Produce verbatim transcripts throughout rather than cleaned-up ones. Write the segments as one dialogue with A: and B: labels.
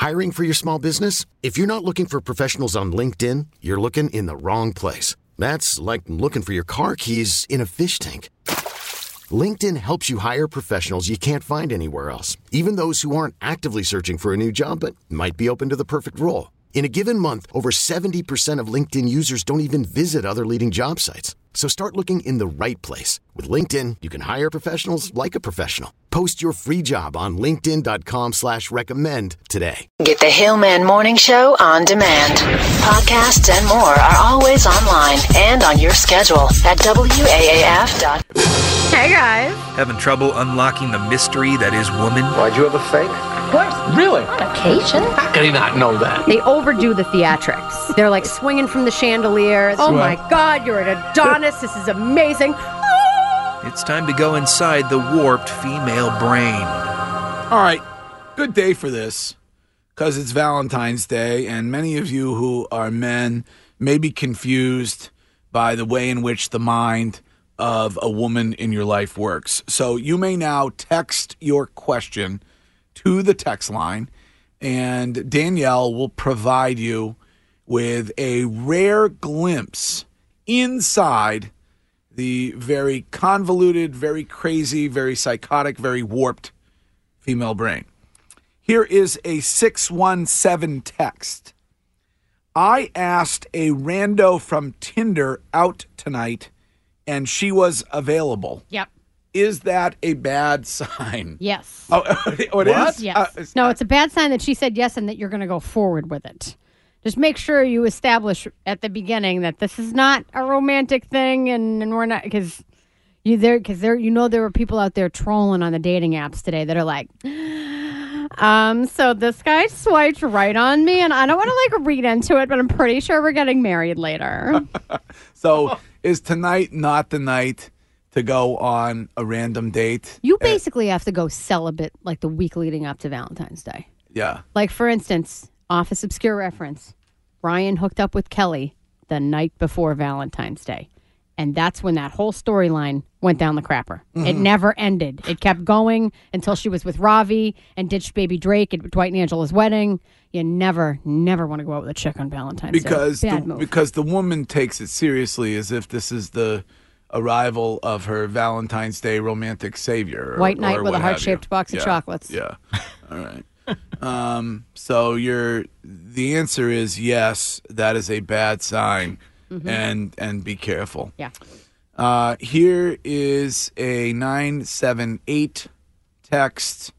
A: Hiring for your small business? If you're not looking for professionals on LinkedIn, you're looking in the wrong place. That's like looking for your car keys in a fish tank. LinkedIn helps you hire professionals you can't find anywhere else, even those who aren't actively searching for a new job but might be open to the perfect role. In a given month, over seventy percent of LinkedIn users don't even visit other leading job sites. So start looking in the right place. With LinkedIn, you can hire professionals like a professional. Post your free job on linkedin.com slash recommend today.
B: Get the Hillman Morning Show on demand. Podcasts and more are always online and on your schedule at W A A F dot com.
C: Hey, guys.
D: Having trouble unlocking the mystery that is woman?
E: Why'd you have a fake?
C: Of course.
E: Really?
C: On occasion.
E: How can he not know that?
C: They overdo the theatrics. They're like swinging from the chandeliers. Oh, my God, you're an Adonis. This is amazing.
D: It's time to go inside the warped female brain.
F: All right, good day for this because it's Valentine's Day, and many of you who are men may be confused by the way in which the mind of a woman in your life works. So you may now text your question to the text line, and Danielle will provide you with a rare glimpse inside the very convoluted, very crazy, very psychotic, very warped female brain. Here is a six one seven text. I asked a rando from Tinder out tonight, and she was available.
C: Yep.
F: Is that a bad sign?
C: Yes.
F: Oh, oh it
C: what?
F: is?
C: Yes. Uh, no, it's a bad sign that she said yes and that you're going to go forward with it. Just make sure you establish at the beginning that this is not a romantic thing, and, and we're not, because you there because there you know there were people out there trolling on the dating apps today that are like, um, so this guy swiped right on me, and I don't want to like read into it, but I'm pretty sure we're getting married later.
F: So is tonight not the night to go on a random date?
C: You basically have to go celibate like the week leading up to Valentine's Day.
F: Yeah.
C: Like, for instance, Office Obscure reference. Ryan hooked up with Kelly the night before Valentine's Day. And that's when that whole storyline went down the crapper. Mm-hmm. It never ended. It kept going until she was with Ravi and ditched baby Drake at Dwight and Angela's wedding. You never, never want to go out with a chick on Valentine's
F: because
C: Day.
F: Bad
C: The,
F: move. Because the woman takes it seriously as if this is the arrival of her Valentine's Day romantic savior. Or,
C: White knight
F: or
C: with a
F: what have
C: heart-shaped
F: you.
C: box
F: yeah.
C: of chocolates.
F: Yeah. All right. um, so you're, the answer is yes, that is a bad sign. Mm-hmm. and and be careful.
C: Yeah.
F: Uh, here is a nine seven eight text.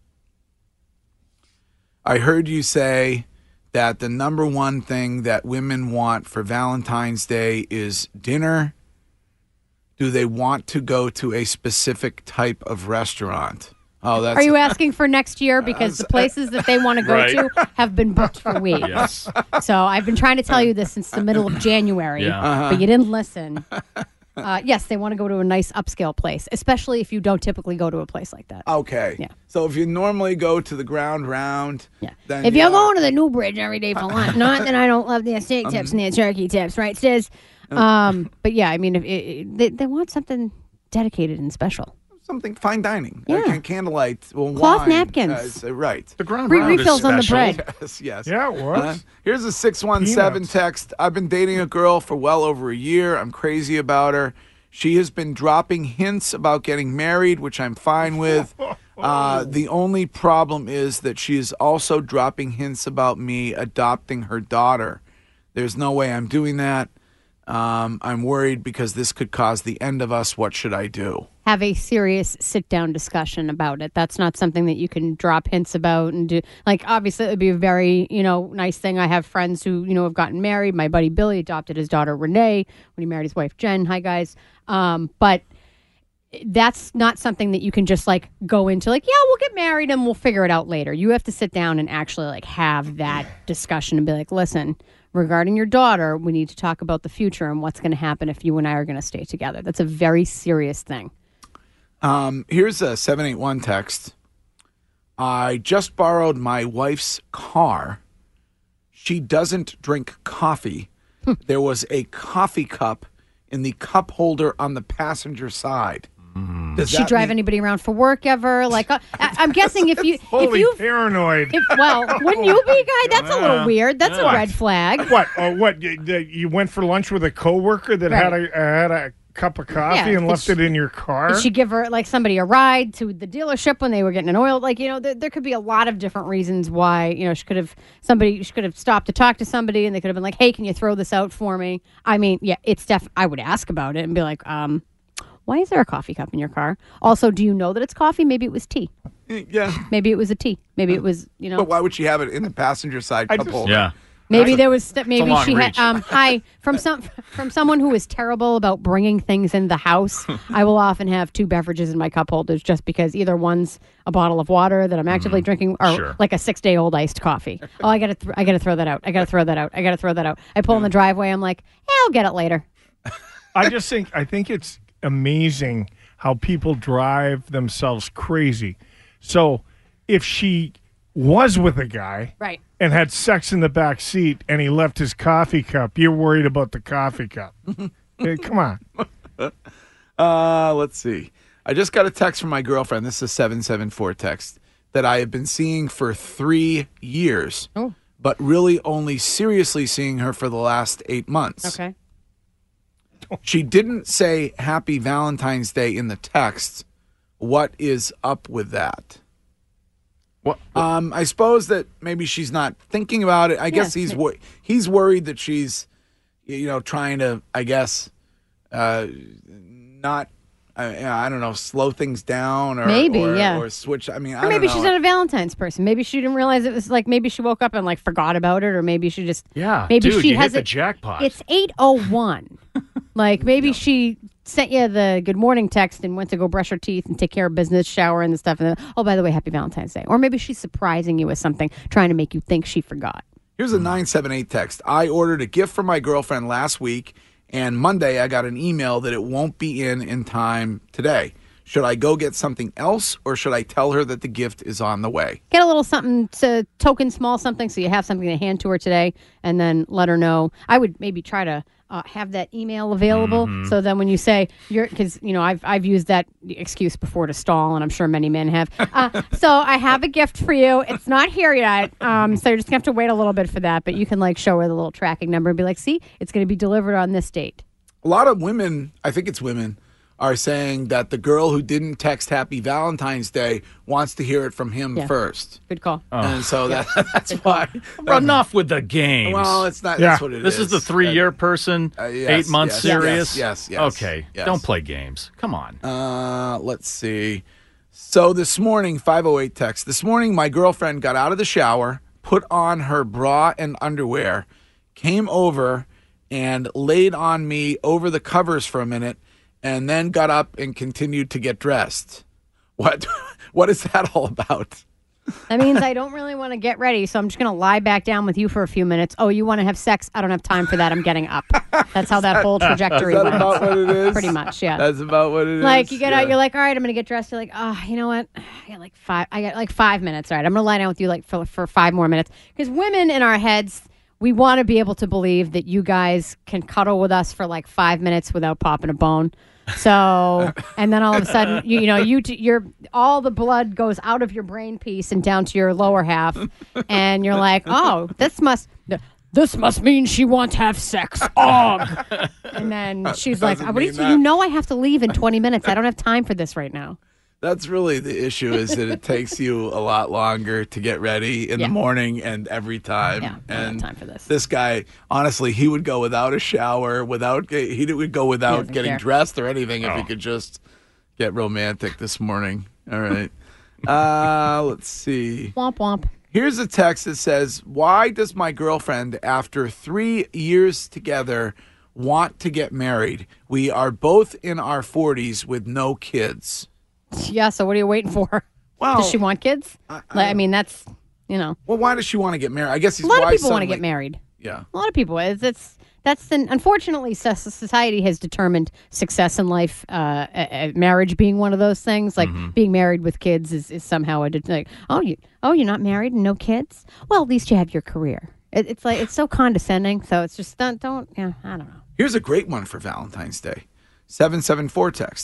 F: I heard you say that the number one thing that women want for Valentine's Day is dinner. Do they want to go to a specific type of restaurant? Oh, that's
C: Are you asking for next year? Because the places that they want to go
G: Right.
C: to have been booked for weeks.
G: Yes.
C: So I've been trying to tell you this since the middle of January,
G: Yeah.
F: Uh-huh.
C: but you didn't listen. Uh, yes, they want to go to a nice upscale place, especially if you don't typically go to a place like that.
F: Okay.
C: Yeah.
F: So if you normally go to the ground round,
C: Yeah.
F: then
C: If
F: you
C: you're
F: know-
C: going to the New Bridge every day for lunch, not that I don't love their steak tips and their turkey tips, right, Stiz? Um, but yeah, I mean, if it, it, they, they want something dedicated and special.
F: something fine dining,
C: Yeah.
F: like candlelight, well,
C: Cloth
F: wine,
C: napkins.
F: uh, right.
G: The ground
C: Free
G: round
C: refills
G: is
C: on the
G: special.
C: bread.
F: Yes, yes.
G: Yeah, it was.
F: Uh, here's a six one seven
G: Peanuts.
F: text. I've been dating a girl for well over a year. I'm crazy about her. She has been dropping hints about getting married, which I'm fine with. Uh, the only problem is that she is also dropping hints about me adopting her daughter. There's no way I'm doing that. Um, I'm worried because this could cause the end of us. What should I do?
C: Have a serious sit-down discussion about it. That's not something that you can drop hints about and do. Like, obviously, it would be a very, you know, nice thing. I have friends who, you know, have gotten married. My buddy Billy adopted his daughter Renee when he married his wife Jen. Hi, guys. Um, but that's not something that you can just like go into like, yeah, we'll get married and we'll figure it out later. You have to sit down and actually like have that discussion and be like, listen, regarding your daughter, we need to talk about the future and what's going to happen if you and I are going to stay together. That's a very serious thing.
F: Um, here's a seven eight one text. I just borrowed my wife's car. She doesn't drink coffee. There was a coffee cup in the cup holder on the passenger side.
G: Mm.
F: Does
C: Does she
F: that
C: drive
F: mean-
C: anybody around for work ever? Like, uh, I, I'm guessing if you, if
G: Holy
C: you,
G: paranoid.
C: if, well, wouldn't you be, guy? That's a little
G: Yeah.
C: weird. That's
G: Yeah.
C: a red flag.
G: What? Oh, what? You, the- you went for lunch with a coworker that had
C: Right.
G: a uh, had a cup of coffee
C: Yeah,
G: and
C: did
G: left
C: she-
G: it in your car?
C: Did she give her like somebody a ride to the dealership when they were getting an oil? Like, you know, there, there could be a lot of different reasons why, you know, she could have somebody she could have stopped to talk to somebody and they could have been like, hey, can you throw this out for me? I mean, yeah, it's def I would ask about it and be like, um, why is there a coffee cup in your car? Also, do you know that it's coffee? Maybe it was tea.
F: Yeah.
C: Maybe it was a tea. Maybe it was, you know.
F: But why would she have it in the passenger side
G: I
F: cup
G: just-
F: holder?
H: Yeah.
C: Maybe there was st- maybe
H: long
C: she had
H: reach.
C: um hi from some from someone who is terrible about bringing things in the house. I will often have two beverages in my cup holders just because either one's a bottle of water that I'm actively drinking or
H: Sure.
C: like a six day old iced coffee. Oh, I gotta th- I gotta throw that out. I gotta throw that out. I gotta throw that out. I pull in the driveway. I'm like, yeah, I'll get it later.
G: I just think I think it's amazing how people drive themselves crazy. So if she was with a guy
C: Right.
G: and had sex in the back seat and he left his coffee cup, you're worried about the coffee cup. Hey, come on.
F: Uh, let's see. I just got a text from my girlfriend. This is a seven seven four text that I have been seeing for three years,
C: Oh.
F: but really only seriously seeing her for the last eight months.
C: Okay.
F: She didn't say Happy Valentine's Day in the text. What is up with that?
H: What?
F: Um, I suppose that maybe she's not thinking about it. I guess he's wor- he's worried that she's, you know, trying to, I guess, uh, not, I, I don't know, slow things down or
C: Maybe,
F: or,
C: yeah.
F: or switch. I mean, I
C: Or maybe
F: don't
C: she's
F: know.
C: not a Valentine's person. Maybe she didn't realize it was like maybe she woke up and like forgot about it, or maybe she just
H: Yeah,
C: maybe
H: dude,
C: she
H: you hit
C: has
H: the
C: it-
H: jackpot.
C: It's eight oh one. Like maybe she sent you the good morning text and went to go brush her teeth and take care of business, shower and the stuff. And then, oh, by the way, happy Valentine's Day. Or maybe she's surprising you with something, trying to make you think she forgot.
F: Here's a nine seven eight text. I ordered a gift for my girlfriend last week, and Monday I got an email that it won't be in in time today. Should I go get something else, or should I tell her that the gift is on the way?
C: Get a little something to token small something so you have something to hand to her today and then let her know. I would maybe try to uh, have that email available.
H: Mm-hmm.
C: So then when you say you're, because, you know, I've, I've used that excuse before to stall, and I'm sure many men have. Uh, so I have a gift for you. It's not here yet. Um, so you're just going to have to wait a little bit for that. But you can like show her the little tracking number and be like, see, it's going to be delivered on this date.
F: A lot of women, I think it's women, are saying that the girl who didn't text Happy Valentine's Day wants to hear it from him
C: Yeah.
F: first.
C: Good call.
F: And so that, that's why.
H: Enough with the games.
F: Well, it's not.
G: Yeah.
F: That's what it
H: this
F: is.
H: is the three-year person,
F: Uh, yes,
H: eight months
F: yes,
H: serious.
F: yes, yes, yes,
H: Okay,
F: yes.
H: don't play games. Come on.
F: Uh, let's see. So this morning, five oh eight text. This morning, my girlfriend got out of the shower, put on her bra and underwear, came over and laid on me over the covers for a minute, and then got up and continued to get dressed. What? What is that all about?
C: That means I don't really want to get ready, so I'm just going to lie back down with you for a few minutes. Oh, you want to have sex? I don't have time for that. I'm getting up. That's how that whole trajectory
F: Is that
C: went.
F: about what it is?
C: Pretty much, yeah.
F: That's about what it is.
C: Like you get
F: Yeah.
C: out, you're like, all right, I'm gonna get dressed. You're like, oh, you know what? I got like five. I got like five minutes. All right, I'm gonna lie down with you like for for five more minutes. Because women in our heads, we want to be able to believe that you guys can cuddle with us for like five minutes without popping a bone. So, and then all of a sudden, you, you know, you t- you're all the blood goes out of your brain piece and down to your lower half, and you're like, oh, this must. This must mean she wants to have sex. Og. And then she's like,
F: Doesn't
C: what do you,
F: mean that.
C: you know I have to leave in twenty minutes. I don't have time for this right now.
F: That's really the issue, is that it takes you a lot longer to get ready in
C: Yeah.
F: the morning and every time.
C: Yeah, I don't have
F: and
C: time for this.
F: This guy, honestly, he would go without a shower, without he would go without
C: doesn't
F: getting
C: care.
F: dressed or anything if he could just get romantic this morning. All right. uh, let's see.
C: Womp womp.
F: Here's a text that says, why does my girlfriend, after three years together, want to get married? We are both in our forties with no kids.
C: Yeah, so what are you waiting for?
F: Well,
C: Does she want kids? I, I mean, that's, you know,
F: Well, why does she want to get married? I guess he's
C: a lot of
F: why
C: people want to
F: suddenly-
C: get married.
F: Yeah.
C: A lot of people. It's, it's that's the, unfortunately, so- society has determined success in life, uh, uh, uh, marriage being one of those things. Like being married with kids is, is somehow a, det- like, oh, you, oh, you're not married and no kids? Well, at least you have your career. It, it's like, it's so condescending. So it's just, don't, don't, yeah, I don't know.
F: Here's a great one for Valentine's Day. seven seven four text.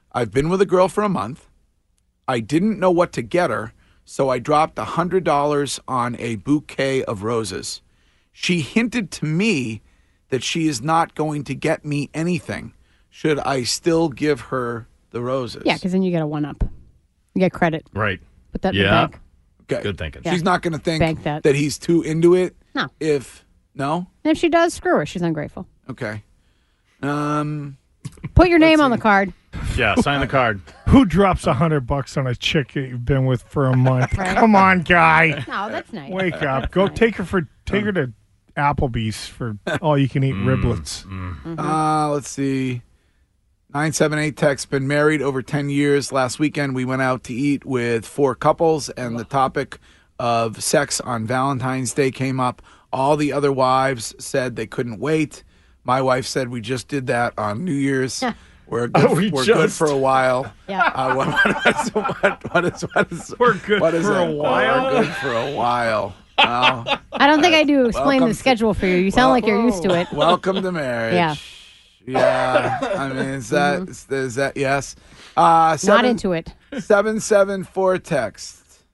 F: I've been with a girl for a month. I didn't know what to get her, so I dropped one hundred dollars on a bouquet of roses. She hinted to me that she is not going to get me anything. Should I still give her the roses?
C: Yeah, because then you get a one-up. You get credit.
H: Right.
C: Put that in
H: Yeah.
C: the bank.
F: Okay.
H: Good thinking.
C: Yeah.
F: She's not going to think
C: Bank that.
F: that he's too into it.
C: No.
F: If no,
C: And if she does, screw her. She's ungrateful.
F: okay. Um,
C: Put your name on the card.
H: Yeah, sign the card.
G: Who drops a hundred bucks on a chick that you've been with for a month?
C: Right.
G: Come on, guy.
C: No, that's nice.
G: Wake up. Go take her for take her to Applebee's for all you can eat riblets.
F: uh, let's see. nine seven eight text, been married over ten years. Last weekend, we went out to eat with four couples, and the topic of sex on Valentine's Day came up. All the other wives said they couldn't wait. My wife said we just did that on New Year's. We're good,
H: Oh, we
F: we're good
H: just-
F: for a while.
C: Yeah.
F: Uh, what, what, what, what is, what is,
G: We're good
F: what is
G: for a
F: it?
G: while?
F: We're good for a while. Well,
C: I don't think I do explain
F: Welcome
C: the
F: to-
C: schedule for you. You sound like you're used to it.
F: welcome to marriage.
C: Yeah.
F: Yeah. I mean, is that, is, is that, yes. Uh,
C: Not
F: seven,
C: into it.
F: seven seven four text.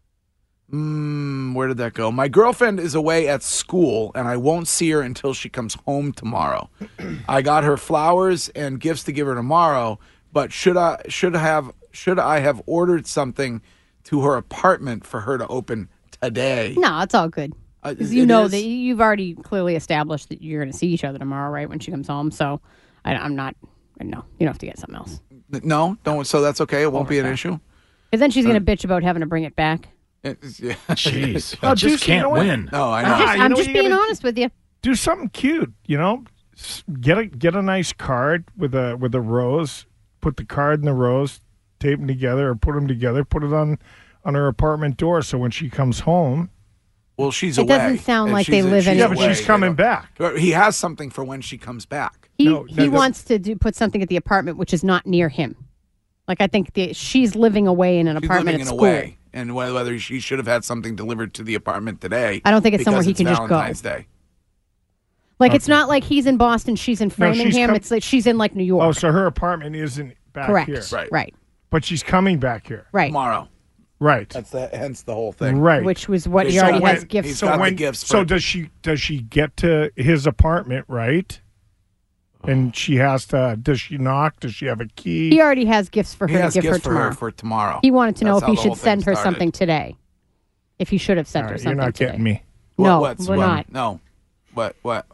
F: Mm, where did that go? My girlfriend is away at school, and I won't see her until she comes home tomorrow. I got her flowers and gifts to give her tomorrow, but should I should have should I have ordered something to her apartment for her to open today?
C: No, it's all good.
F: Uh,
C: 'Cause you
F: it
C: know
F: is-
C: that you've already clearly established that you're going to see each other tomorrow, right? When she comes home. So I, I'm not. No, you don't have to get something else.
F: No, don't. So that's okay. It won't be an issue.
C: Because then she's going to bitch about having to bring it back.
F: It's- yeah.
H: Jeez.
G: Oh,
H: I
G: dude,
H: just
G: you know
H: can't
G: what?
H: win.
F: No, I
C: I'm
F: know.
C: just,
G: you
C: I'm
G: know
C: just
G: what you
C: being
G: gotta-
C: honest with you.
G: Do something cute, you know. S- Get a get a nice card with a with a rose. Put the card and the rose, tape them together, or put them together. Put it on on her apartment door, so when she comes home,
F: Well, she's
C: It
F: away.
C: doesn't sound
F: And
C: like
F: she's-
C: they live
F: she's
C: in-
G: yeah, but
F: away,
G: she's
F: you
G: coming
F: know.
G: back.
F: But he has something for when she comes back.
C: He
G: No,
C: he
G: no, no.
C: wants to do, put something at the apartment, which is not near him. Like I think the, she's living away in an
F: She's
C: apartment
F: living
C: at
F: in
C: school.
F: a way, and whether whether she should have had something delivered to the apartment today.
C: I don't think it's somewhere
F: because
C: he can just go.
F: Valentine's Day.
C: Like it's not like he's in Boston, she's in
G: No, she's
C: Framingham.
G: com-
C: it's like she's in like New York.
G: Oh, so her apartment isn't back
C: Correct.
G: here,
F: Right.
C: Right.
G: but she's coming back here,
C: Right.
F: Tomorrow.
G: right?
F: That's the hence the whole thing.
G: Right.
C: Which was what he
F: So
C: already
F: when-
C: has gifts
F: he's
C: for.
F: got the
G: when,
F: gifts
G: so
F: for-
G: does she does she get to his apartment, right? And she has to. Does she knock? Does she have a key?
C: He already has gifts for
F: He
C: her to
F: has
C: give
F: gifts
C: her
F: for
C: tomorrow.
F: her for tomorrow.
C: He wanted to know
F: That's
C: if
F: how
C: he
F: the
C: should
F: whole thing
C: send her
F: started.
C: something today. If he should have sent
G: All
C: her
G: right,
C: something
G: you're not
C: today.
G: getting me.
F: What-
C: No,
F: what's
C: we're
F: what?
C: not.
F: No. What? What?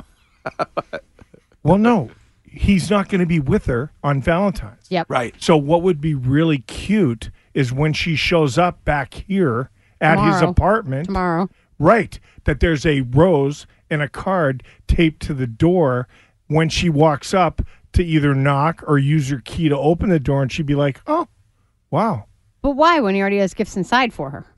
G: Well, no, he's not going to be with her on Valentine's.
C: Yep.
F: Right.
G: So what would be really cute is when she shows up back here at his
C: Tomorrow.
G: apartment.
C: Tomorrow.
G: Right. That there's a rose and a card taped to the door when she walks up to either knock or use her key to open the door, and she'd be like, oh, wow.
C: But why when he already has gifts inside for her?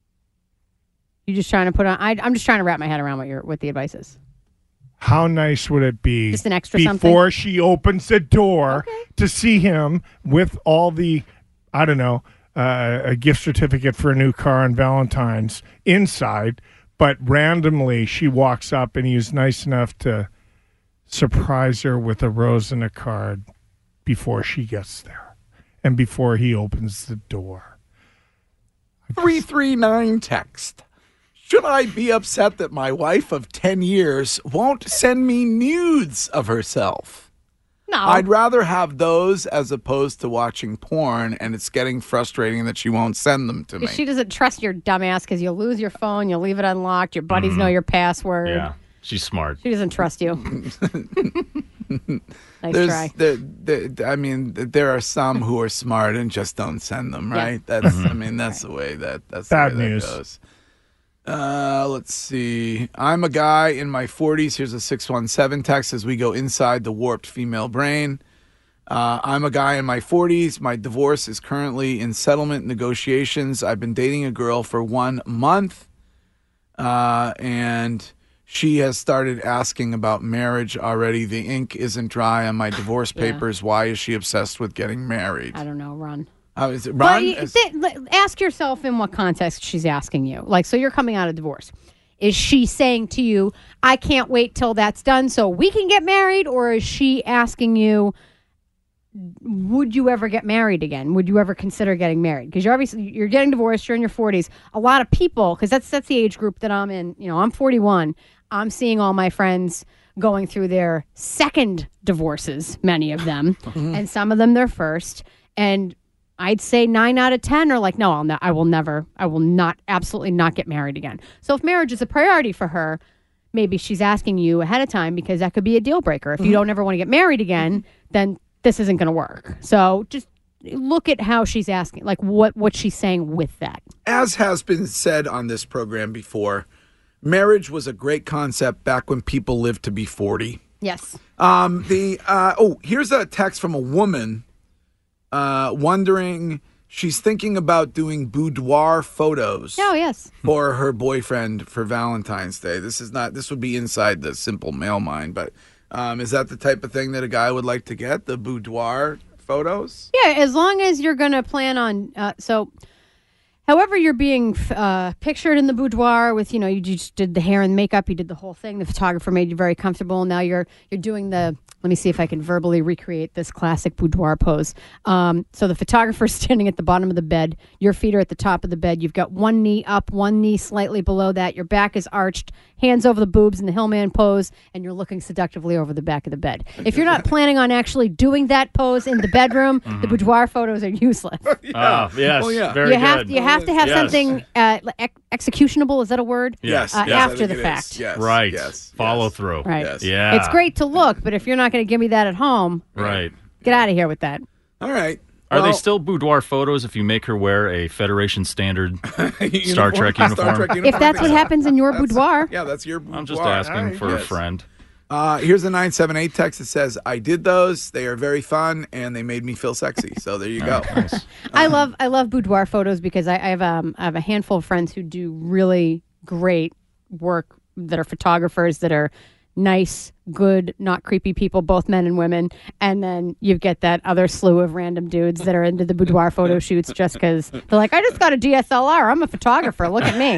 C: You just trying to put on I I'm just trying to wrap my head around what your what the advice is.
G: How nice would it be
C: Just an extra
G: before
C: something?
G: she opens the door
C: Okay.
G: to see him with all the, I don't know, uh, a gift certificate for a new car on Valentine's inside, but randomly she walks up and he's nice enough to surprise her with a rose and a card before she gets there and before he opens the door.
F: three three nine text. Should I be upset that my wife of ten years won't send me nudes of herself?
C: No.
F: I'd rather have those as opposed to watching porn, and it's getting frustrating that she won't send them to me.
C: She doesn't trust your dumbass because you'll lose your phone, you'll leave it unlocked, your buddies know your password.
H: Yeah. She's smart.
C: She doesn't trust you. Nice
F: There's,
C: try.
F: there, there, I mean, there are some who are smart and just don't send them,
C: Yeah.
F: right? That's, I mean, that's the way that that's the
G: Bad
F: way
G: news.
F: that goes. Uh, let's see. I'm a guy in my forties. Here's a six one seven text as we go inside the warped female brain. Uh, I'm a guy in my forties. My divorce is currently in settlement negotiations. I've been dating a girl for one month, uh, and she has started asking about marriage already. The ink isn't dry on my divorce
C: Yeah.
F: papers. Why is she obsessed with getting married?
C: I don't know, run.
F: How is it?
C: Well,
F: Ron?
C: you-
F: Is-
C: th- th- ask yourself in what context she's asking you. Like, so you're coming out of divorce. Is she saying to you, I can't wait till that's done so we can get married? Or is she asking you, would you ever get married again? Would you ever consider getting married? Because you're obviously you're getting divorced. You're in your forties. A lot of people, because that's that's the age group that I'm in. You know, I'm forty-one. I'm seeing all my friends going through their second divorces, many of them, and some of them their first. And I'd say nine out of ten are like, no, I'll ne- I will never, I will not, absolutely not get married again. So if marriage is a priority for her, maybe she's asking you ahead of time because that could be a deal breaker. If you don't ever want to get married again, then this isn't going to work. So just look at how she's asking, like what, what she's saying with that.
F: As has been said on this program before, marriage was a great concept back when people lived to be forty.
C: Yes.
F: Um, the uh, oh, here's a text from a woman uh, wondering, she's thinking about doing boudoir photos.
C: Oh, yes.
F: For her boyfriend for Valentine's Day. This is not, this would be inside the simple male mind, but um, is that the type of thing that a guy would like to get, the boudoir photos?
C: Yeah, as long as you're going to plan on, uh, so however you're being uh, pictured in the boudoir with, you know, you just did the hair and makeup, you did the whole thing, the photographer made you very comfortable, now you're you're doing the, let me see if I can verbally recreate this classic boudoir pose. Um, so the photographer's standing at the bottom of the bed, your feet are at the top of the bed, you've got one knee up, one knee slightly below that, your back is arched, hands over the boobs in the hillman pose, and you're looking seductively over the back of the bed. If you're not planning on actually doing that pose in the bedroom, mm-hmm. the boudoir photos are useless.
H: yeah. Oh, yes,
F: oh, yeah.
H: very
C: you
H: good.
C: have, you have to have
H: yes.
C: something uh, ex- executionable, is that a word?
F: Yes.
C: Uh,
F: yes
C: after
F: I
C: the
F: think it
C: fact.
F: is. Yes.
H: Right.
F: Yes.
H: Follow
F: yes.
H: through.
C: Right.
F: Yes.
H: Yeah.
C: It's great to look, but if you're not going to give me that at home,
H: Right.
C: get out of here with that.
F: All right.
H: Are
F: Well,
H: they still boudoir photos if you make her wear a Federation standard Star
F: uniform?
H: Trek
F: Star
H: uniform?
F: Trek uniform?
C: If that's what happens in your
F: That's-
C: boudoir.
F: Yeah, that's your boudoir.
H: I'm just asking
G: All right.
H: for
F: Yes.
H: a friend.
F: Uh, here's a nine seven eight text that says, I did those. They are very fun, and they made me feel sexy. So there you go.
H: Nice.
C: I love I love boudoir photos because I, I have um I have a handful of friends who do really great work that are photographers that are nice, good, not creepy people, both men and women. And then you get that other slew of random dudes that are into the boudoir photo shoots just because they're like, I just got a D S L R. I'm a photographer. Look at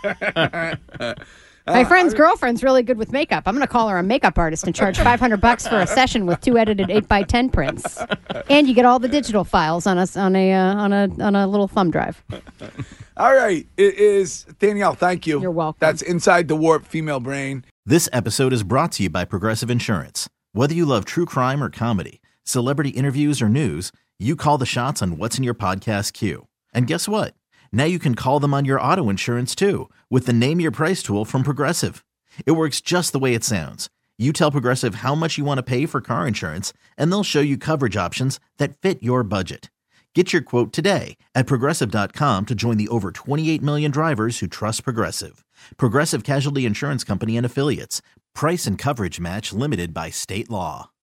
C: me. My friend's girlfriend's really good with makeup. I'm going to call her a makeup artist and charge five hundred bucks for a session with two edited eight by ten prints. And you get all the digital files on a, on a, uh, on a, on a little thumb drive.
F: All right. It is Danielle. Thank you.
C: You're welcome.
F: That's Inside the Warped Female Brain.
I: This episode is brought to you by Progressive Insurance. Whether you love true crime or comedy, celebrity interviews or news, you call the shots on what's in your podcast queue. And guess what? Now you can call them on your auto insurance too with the Name Your Price tool from Progressive. It works just the way it sounds. You tell Progressive how much you want to pay for car insurance, and they'll show you coverage options that fit your budget. Get your quote today at Progressive dot com to join the over twenty-eight million drivers who trust Progressive. Progressive Casualty Insurance Company and Affiliates. Price and coverage match limited by state law.